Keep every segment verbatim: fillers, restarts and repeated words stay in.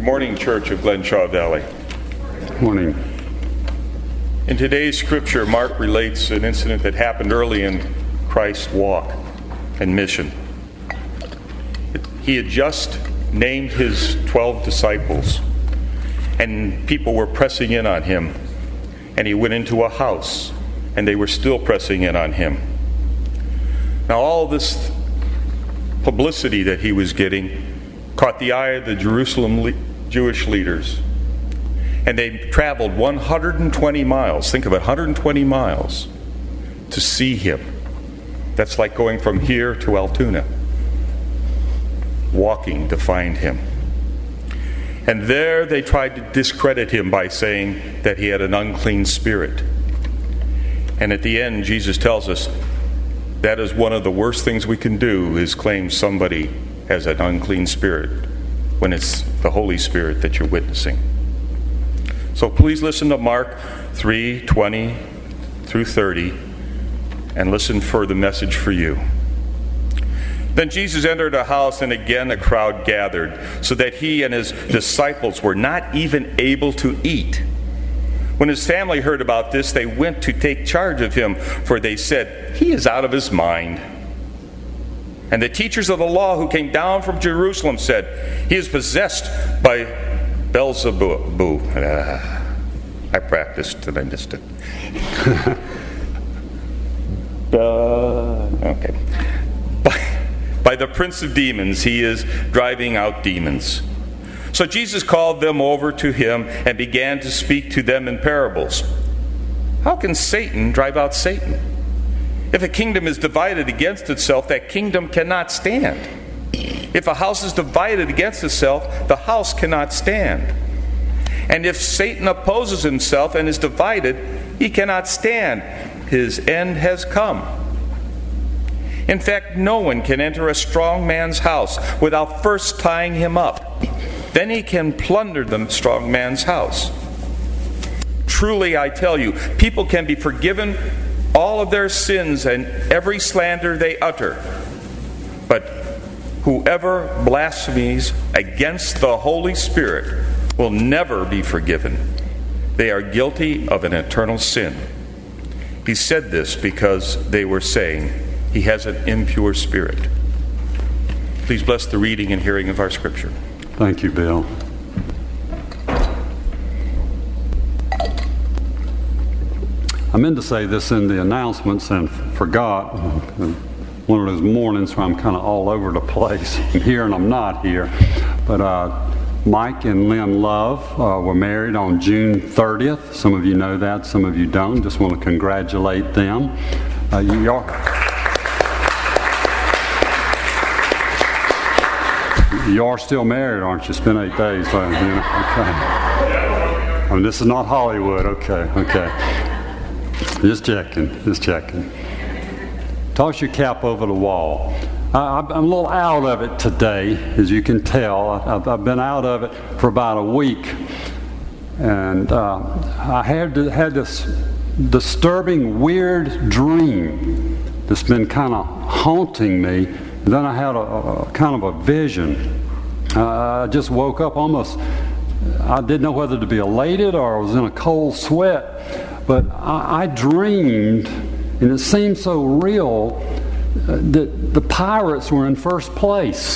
Good morning, Church of Glenshaw Valley. Good morning. In today's scripture, Mark relates an incident that happened early in Christ's walk and mission. He had just named his twelve disciples, and people were pressing in on him. And he went into a house, and they were still pressing in on him. Now, all this publicity that he was getting caught the eye of the Jerusalem le- Jewish leaders. And they traveled one hundred twenty miles, think of it, one hundred twenty miles, to see him. That's like going from here to Altoona, walking to find him. And there they tried to discredit him by saying that he had an unclean spirit. And at the end, Jesus tells us that is one of the worst things we can do, is claim somebody has an unclean spirit when it's the Holy Spirit that you're witnessing. So please listen to Mark three twenty through thirty and listen for the message for you. Then Jesus entered a house, and again a crowd gathered, so that he and his disciples were not even able to eat. When his family heard about this, they went to take charge of him, for they said, "He is out of his mind." And the teachers of the law who came down from Jerusalem said, "He is possessed by Beelzebub." Uh, I practiced and I missed it. uh, okay. By, by the prince of demons, he is driving out demons. So Jesus called them over to him and began to speak to them in parables. How can Satan drive out Satan? If a kingdom is divided against itself, that kingdom cannot stand. If a house is divided against itself, the house cannot stand. And if Satan opposes himself and is divided, he cannot stand. His end has come. In fact, no one can enter a strong man's house without first tying him up. Then he can plunder the strong man's house. Truly, I tell you, people can be forgiven all of their sins and every slander they utter. But whoever blasphemes against the Holy Spirit will never be forgiven. They are guilty of an eternal sin. He said this because they were saying he has an impure spirit. Please bless the reading and hearing of our scripture. Thank you, Bill. I meant to say this in the announcements and forgot. One of those mornings where I'm kind of all over the place. I'm here and I'm not here. But uh, Mike and Lynn Love uh, were married on June thirtieth. Some of you know that, some of you don't. Just want to congratulate them. Uh, you are, you are still married, aren't you? It's been eight days. So, you know, okay. I mean, this is not Hollywood. Okay, okay. Just checking, just checking. Toss your cap over the wall. I, I'm a little out of it today, as you can tell. I've, I've been out of it for about a week. And uh, I had, to, had this disturbing, weird dream that's been kind of haunting me. And then I had a, a kind of a vision. Uh, I just woke up almost, I didn't know whether to be elated or I was in a cold sweat. But I, I dreamed, and it seemed so real, uh, that the pirates were in first place.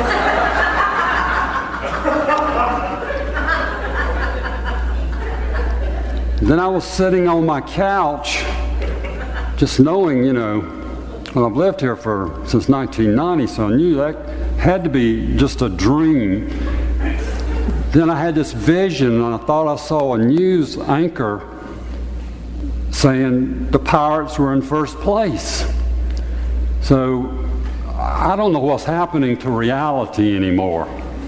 Then I was sitting on my couch, just knowing, you know, well, I've lived here for since nineteen ninety, so I knew that had to be just a dream. Then I had this vision, and I thought I saw a news anchor saying the pirates were in first place. So I don't know what's happening to reality anymore.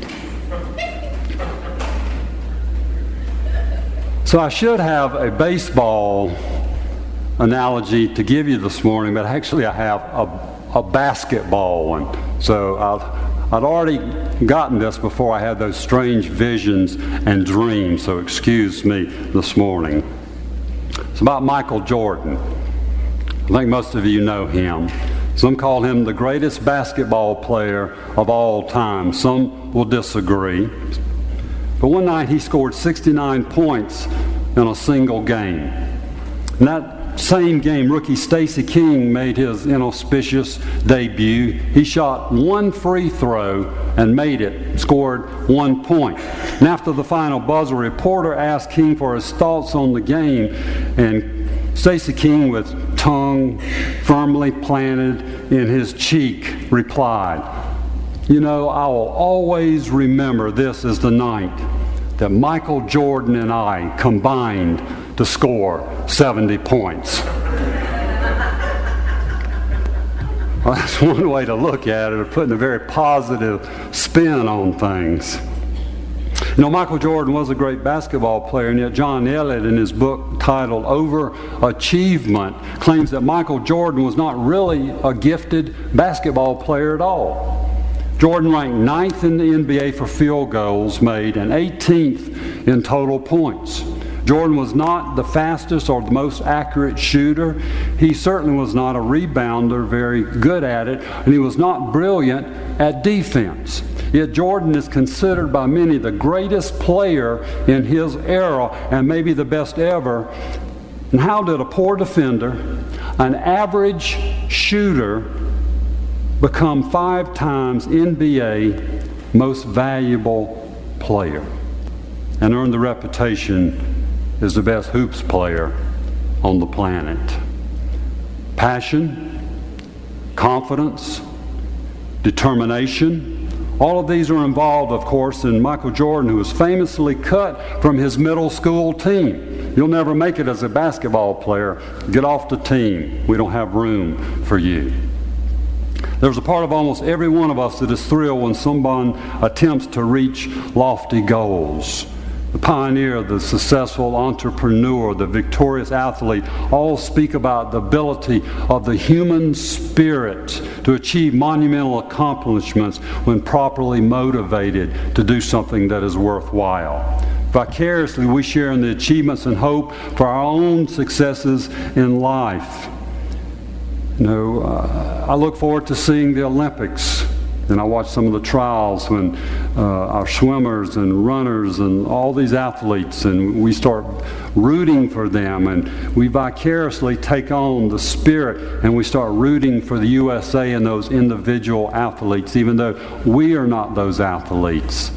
So I should have a baseball analogy to give you this morning, but actually I have a, a basketball one. So I've, I'd already gotten this before I had those strange visions and dreams, so excuse me this morning. It's about Michael Jordan. I think most of you know him. Some call him the greatest basketball player of all time. Some will disagree. But one night he scored sixty-nine points in a single game. In that same game, rookie Stacey King made his inauspicious debut. He shot one free throw and made it, scored one point. And after the final buzzer, a reporter asked King for his thoughts on the game, and Stacey King, with tongue firmly planted in his cheek, replied, "You know, I will always remember this as the night that Michael Jordan and I combined to score seventy points." Well, that's one way to look at it, of putting a very positive spin on things. You know, Michael Jordan was a great basketball player, and yet John Elliott, in his book titled Overachievement, claims that Michael Jordan was not really a gifted basketball player at all. Jordan ranked ninth in the N B A for field goals made and eighteenth in total points. Jordan was not the fastest or the most accurate shooter. He certainly was not a rebounder, very good at it, and he was not brilliant at defense. Yet Jordan is considered by many the greatest player in his era and maybe the best ever. And how did a poor defender, an average shooter, become five times N B A most valuable player and earn the reputation as the best hoops player on the planet? Passion, confidence, determination, all of these are involved, of course, in Michael Jordan, who was famously cut from his middle school team. You'll never make it as a basketball player. Get off the team. We don't have room for you. There's a part of almost every one of us that is thrilled when someone attempts to reach lofty goals. The pioneer, the successful entrepreneur, the victorious athlete all speak about the ability of the human spirit to achieve monumental accomplishments when properly motivated to do something that is worthwhile. Vicariously, we share in the achievements and hope for our own successes in life. You know, uh, I look forward to seeing the Olympics, and I watch some of the trials when uh, our swimmers and runners and all these athletes, and we start rooting for them, and we vicariously take on the spirit, and we start rooting for the U S A and those individual athletes, even though we are not those athletes.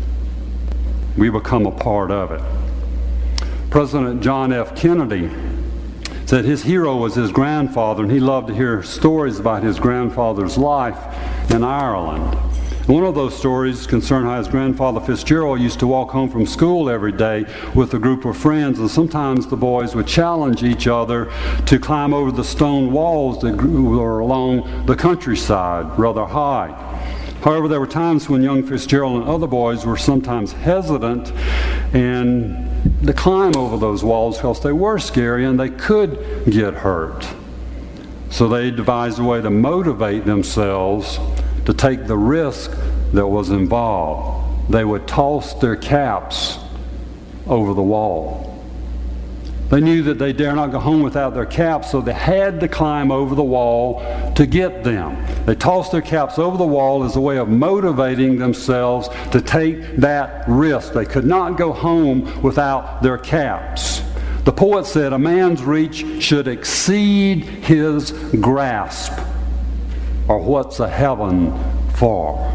We become a part of it. President John F. Kennedy said his hero was his grandfather, and he loved to hear stories about his grandfather's life in Ireland. And one of those stories concerned how his grandfather Fitzgerald used to walk home from school every day with a group of friends, and sometimes the boys would challenge each other to climb over the stone walls that were along the countryside rather high. However, there were times when young Fitzgerald and other boys were sometimes hesitant and to climb over those walls because they were scary and they could get hurt. So they devised a way to motivate themselves to take the risk that was involved. They would toss their caps over the wall. They knew that they dare not go home without their caps, so they had to climb over the wall to get them. They tossed their caps over the wall as a way of motivating themselves to take that risk. They could not go home without their caps. The poet said, "A man's reach should exceed his grasp, or what's a heaven for?"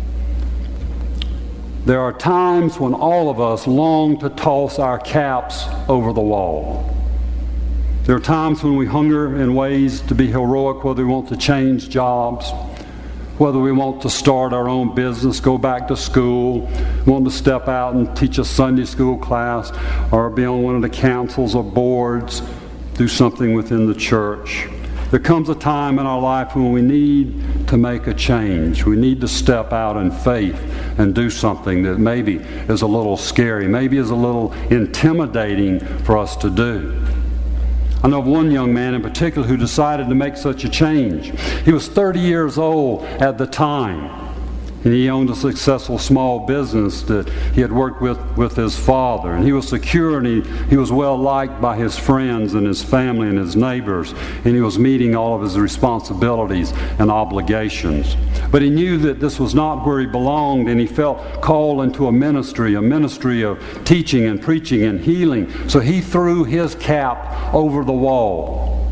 There are times when all of us long to toss our caps over the wall. There are times when we hunger in ways to be heroic, whether we want to change jobs, whether we want to start our own business, go back to school, want to step out and teach a Sunday school class, or be on one of the councils or boards, do something within the church. There comes a time in our life when we need to make a change. We need to step out in faith and do something that maybe is a little scary, maybe is a little intimidating for us to do. I know of one young man in particular who decided to make such a change. He was thirty years old at the time. And he owned a successful small business that he had worked with with his father. And he was secure, and he, he was well liked by his friends and his family and his neighbors. And he was meeting all of his responsibilities and obligations. But he knew that this was not where he belonged, and he felt called into a ministry, a ministry of teaching and preaching and healing. So he threw his cap over the wall.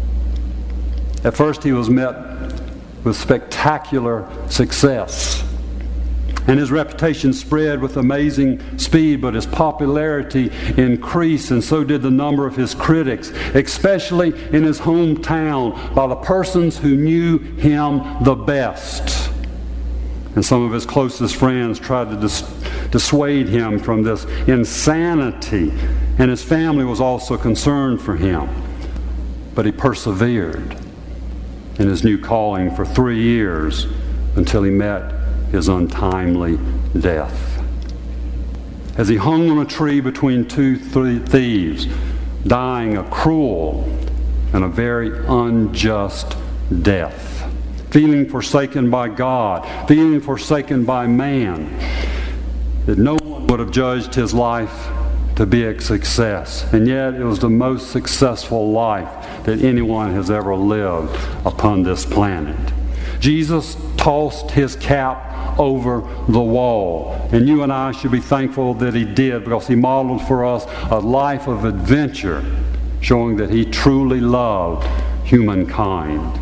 At first he was met with spectacular success. And his reputation spread with amazing speed, but his popularity increased, and so did the number of his critics, especially in his hometown, by the persons who knew him the best. And some of his closest friends tried to dis- dissuade him from this insanity, and his family was also concerned for him. But he persevered in his new calling for three years until he met his untimely death. As he hung on a tree between two thieves, dying a cruel and a very unjust death, feeling forsaken by God, feeling forsaken by man, that no one would have judged his life to be a success. And yet it was the most successful life that anyone has ever lived upon this planet. Jesus tossed his cap over the wall. And you and I should be thankful that he did, because he modeled for us a life of adventure, showing that he truly loved humankind.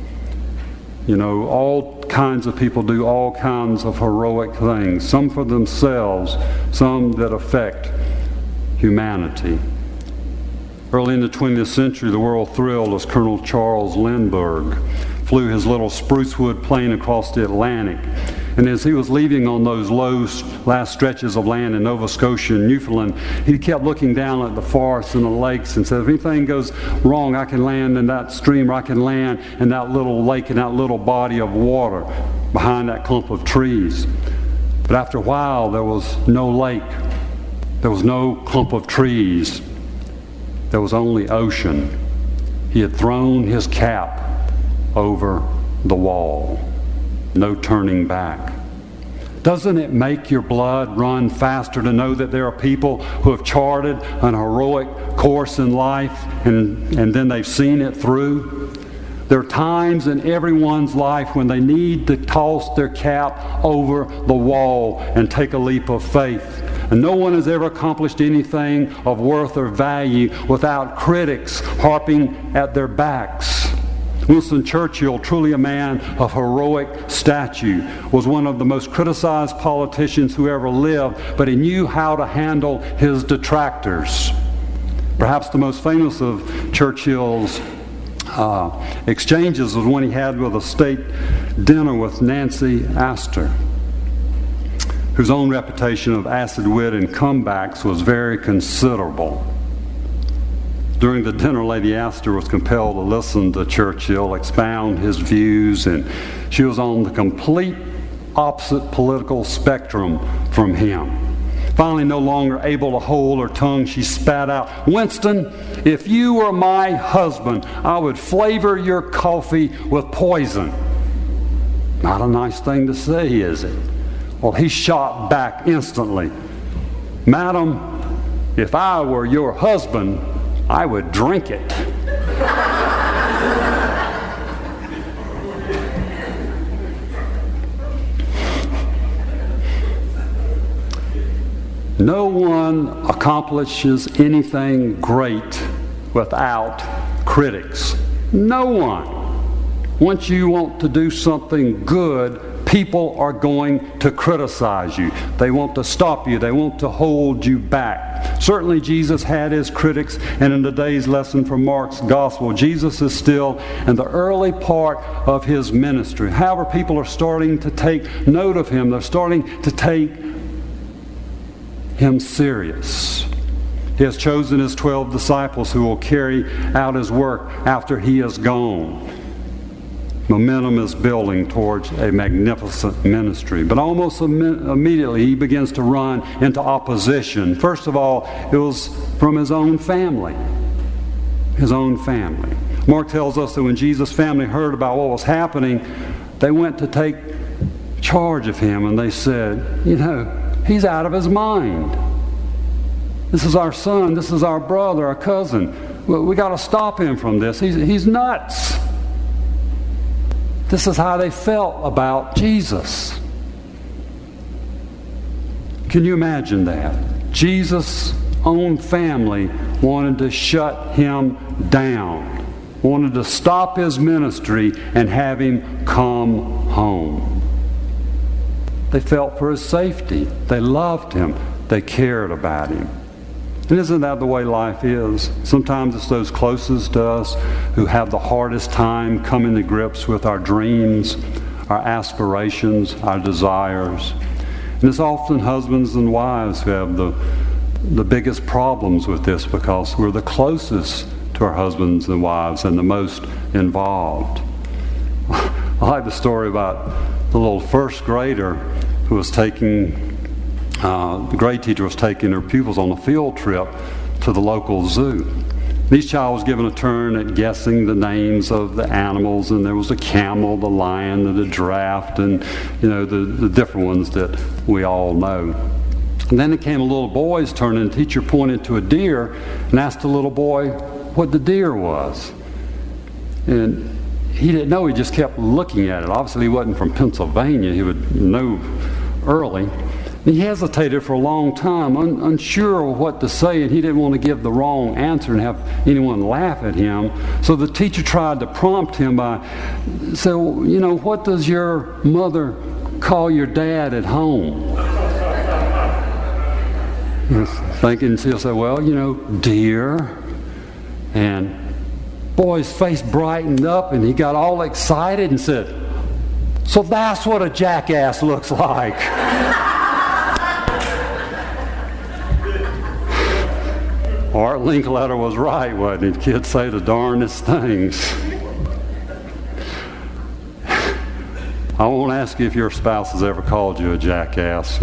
You know, all kinds of people do all kinds of heroic things, some for themselves, some that affect humanity. Early in the twentieth century, the world thrilled as Colonel Charles Lindbergh flew his little sprucewood plane across the Atlantic. And as he was leaving on those low last stretches of land in Nova Scotia and Newfoundland, he kept looking down at the forests and the lakes and said, if anything goes wrong, I can land in that stream, or I can land in that little lake, in that little body of water behind that clump of trees. But after a while, there was no lake. There was no clump of trees. There was only ocean. He had thrown his cap over the wall. No turning back. Doesn't it make your blood run faster to know that there are people who have charted an heroic course in life, and, and then they've seen it through? There are times in everyone's life when they need to toss their cap over the wall and take a leap of faith. And no one has ever accomplished anything of worth or value without critics harping at their backs. Winston Churchill, truly a man of heroic stature, was one of the most criticized politicians who ever lived, but he knew how to handle his detractors. Perhaps the most famous of Churchill's uh, exchanges was one he had with a state dinner with Nancy Astor, whose own reputation of acid wit and comebacks was very considerable. During the dinner, Lady Astor was compelled to listen to Churchill expound his views, and she was on the complete opposite political spectrum from him. Finally, no longer able to hold her tongue, she spat out, "Winston, if you were my husband, I would flavor your coffee with poison." Not a nice thing to say, is it? Well, he shot back instantly. "Madam, if I were your husband, I would drink it." No one accomplishes anything great without critics. No one. Once you want to do something good, people are going to criticize you. They want to stop you. They want to hold you back. Certainly Jesus had his critics, and in today's lesson from Mark's Gospel, Jesus is still in the early part of his ministry. However, people are starting to take note of him. They're starting to take him serious. He has chosen his twelve disciples who will carry out his work after he is gone. Momentum is building towards a magnificent ministry. But almost im- immediately he begins to run into opposition. First of all, it was from his own family. His own family. Mark tells us that when Jesus' family heard about what was happening, they went to take charge of him, and they said, you know, he's out of his mind. This is our son. This is our brother, our cousin. We, we got to stop him from this. He's, he's nuts. This is how they felt about Jesus. Can you imagine that? Jesus' own family wanted to shut him down, wanted to stop his ministry and have him come home. They felt for his safety. They loved him. They cared about him. And isn't that the way life is? Sometimes it's those closest to us who have the hardest time coming to grips with our dreams, our aspirations, our desires. And it's often husbands and wives who have the, the biggest problems with this, because we're the closest to our husbands and wives and the most involved. I like the story about the little first grader who was taking Uh, the grade teacher was taking her pupils on a field trip to the local zoo. Each child was given a turn at guessing the names of the animals, and there was the camel, the lion, and the giraffe, and you know the, the different ones that we all know. And then it came a little boy's turn, and the teacher pointed to a deer and asked the little boy what the deer was. And he didn't know. He just kept looking at it. Obviously, he wasn't from Pennsylvania. He would know early. He hesitated for a long time, un- unsure of what to say, and he didn't want to give the wrong answer and have anyone laugh at him. So the teacher tried to prompt him by saying, well, you know, what does your mother call your dad at home? Thinking he'll say, well, you know, dear. And boy's face brightened up, and he got all excited and said, so that's what a jackass looks like. Art Linkletter was right, wasn't he? Kids say the darndest things. I won't ask you if your spouse has ever called you a jackass.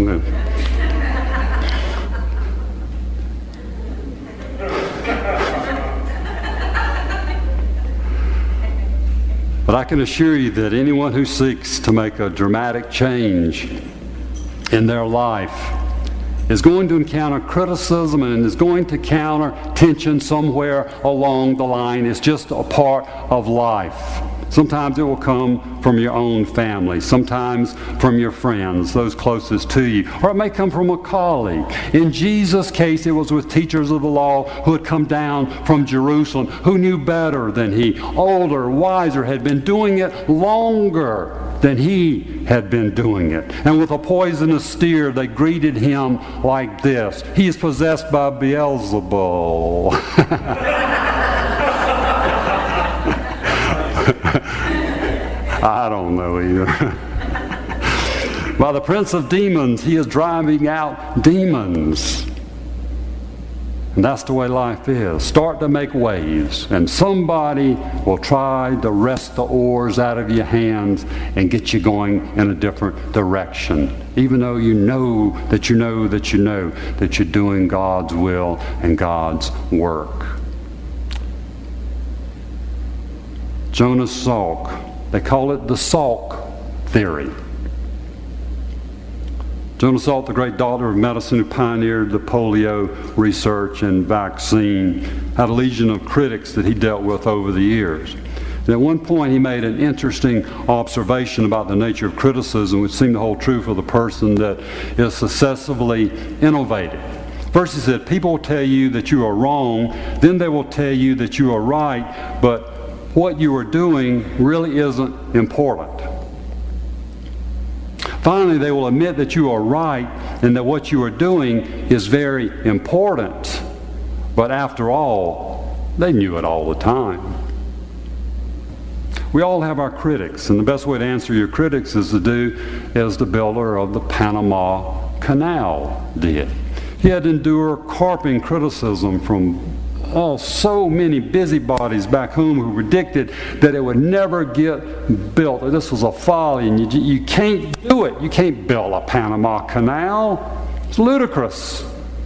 But I can assure you that anyone who seeks to make a dramatic change in their life is going to encounter criticism and is going to encounter tension somewhere along the line. It's just a part of life. Sometimes it will come from your own family, sometimes from your friends, those closest to you, or it may come from a colleague. In Jesus' case, it was with teachers of the law who had come down from Jerusalem, who knew better than he, older, wiser, had been doing it longer than he had been doing it. And with a poisonous steer, they greeted him like this: he is possessed by Beelzebul. I don't know either. By the prince of demons, he is driving out demons. And that's the way life is. Start to make waves, and somebody will try to wrest the oars out of your hands and get you going in a different direction, even though you know that you know that you know that you're doing God's will and God's work. Jonas Salk, they call it the Salk theory. Jonas Salk, the great doctor of medicine who pioneered the polio research and vaccine, had a legion of critics that he dealt with over the years. And at one point he made an interesting observation about the nature of criticism, which seemed to hold true for the person that is successfully innovative. First he said, people will tell you that you are wrong, then they will tell you that you are right, but what you are doing really isn't important. Finally, they will admit that you are right and that what you are doing is very important. But after all, they knew it all the time. We all have our critics, and the best way to answer your critics is to do as the builder of the Panama Canal did. He had to endure carping criticism from Oh, so many busybodies back home who predicted that it would never get built. This was a folly, and you, you can't do it. You can't build a Panama Canal. It's ludicrous.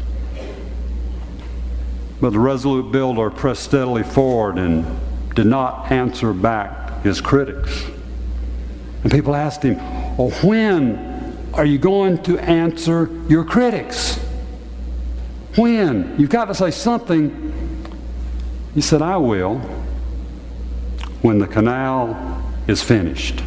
But the resolute builder pressed steadily forward and did not answer back his critics. And people asked him, Or when are you going to answer your critics? When? You've got to say something. He said, I will when the canal is finished.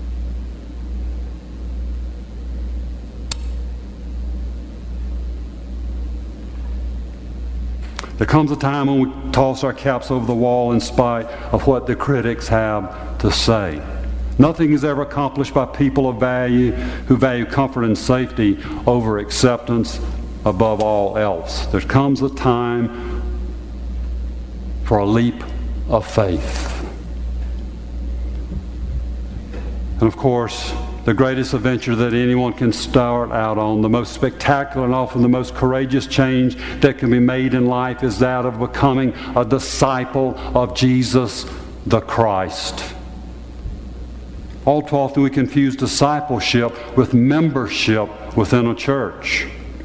There comes a time when we toss our caps over the wall in spite of what the critics have to say. Nothing is ever accomplished by people of value who value comfort and safety over acceptance above all else. There comes a time for a leap of faith. And of course, the greatest adventure that anyone can start out on, the most spectacular and often the most courageous change that can be made in life is that of becoming a disciple of Jesus the Christ. All too often we confuse discipleship with membership within a church.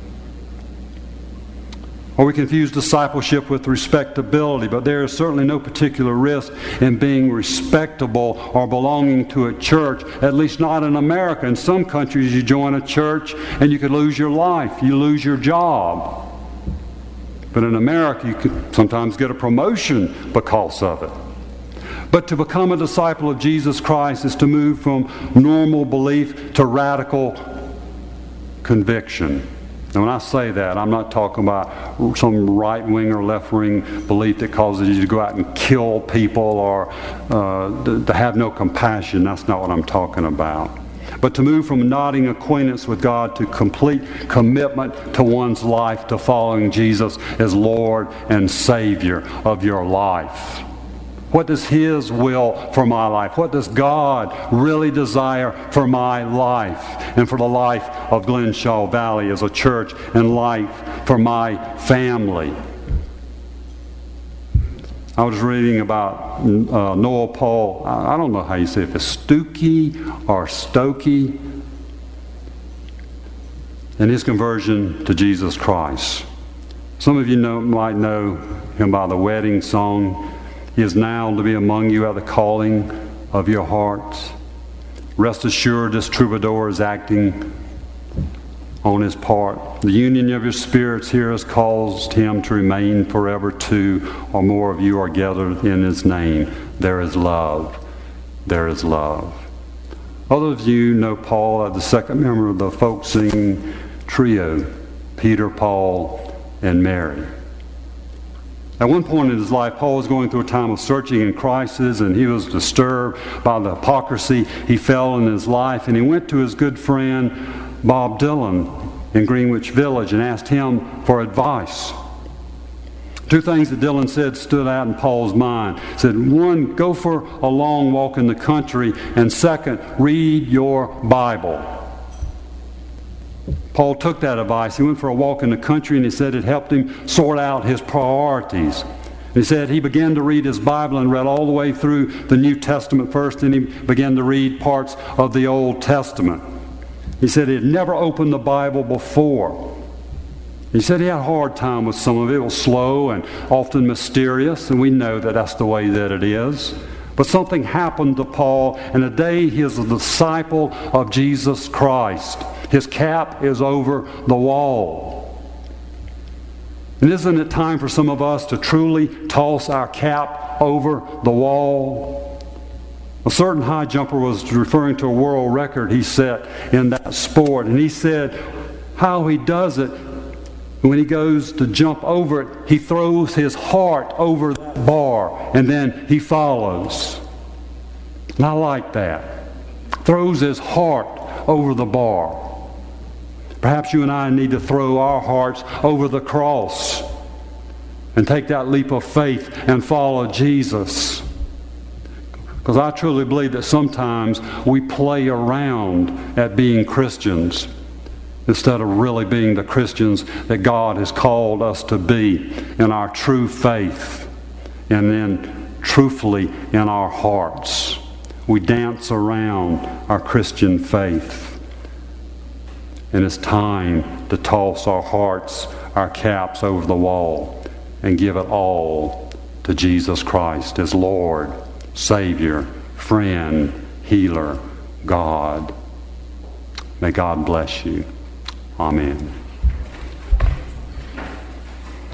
Or we confuse discipleship with respectability, but there is certainly no particular risk in being respectable or belonging to a church, at least not in America. In some countries you join a church and you could lose your life, you lose your job. But in America you could sometimes get a promotion because of it. But to become a disciple of Jesus Christ is to move from normal belief to radical conviction. And when I say that, I'm not talking about some right-wing or left-wing belief that causes you to go out and kill people or uh, to, to have no compassion. That's not what I'm talking about. But to move from nodding acquaintance with God to complete commitment to one's life to following Jesus as Lord and Savior of your life. What does His will for my life? What does God really desire for my life and for the life of Glenshaw Valley as a church and life for my family? I was reading about uh, Noah Paul. I don't know how you say it, if it's Stuckey or Stokey, and his conversion to Jesus Christ. Some of you know, might know him by the wedding song. He is now to be among you at the calling of your hearts. Rest assured, this troubadour is acting on his part. The union of your spirits here has caused him to remain forever. Two or more of you are gathered in his name. There is love. There is love. Others of you know Paul as the second member of the folk singing trio, Peter, Paul, and Mary. At one point in his life, Paul was going through a time of searching and crisis, and he was disturbed by the hypocrisy he felt in his life. And he went to his good friend, Bob Dylan, in Greenwich Village and asked him for advice. Two things that Dylan said stood out in Paul's mind. He said, one, go for a long walk in the country, and second, read your Bible. Paul took that advice. He went for a walk in the country, and he said it helped him sort out his priorities. He said he began to read his Bible and read all the way through the New Testament first, and he began to read parts of the Old Testament. He said he had never opened the Bible before. He said he had a hard time with some of it. It was slow and often mysterious, and we know that that's the way that it is. But something happened to Paul, and today he is a disciple of Jesus Christ. His cap is over the wall. And isn't it time for some of us to truly toss our cap over the wall? A certain high jumper was referring to a world record he set in that sport. And he said how he does it, when he goes to jump over it, he throws his heart over that bar and then he follows. And I like that. Throws his heart over the bar. Perhaps you and I need to throw our hearts over the cross and take that leap of faith and follow Jesus. Because I truly believe that sometimes we play around at being Christians instead of really being the Christians that God has called us to be in our true faith and then truthfully in our hearts. We dance around our Christian faith. And it's time to toss our hearts, our caps over the wall and give it all to Jesus Christ as Lord, Savior, friend, healer, God. May God bless you. Amen.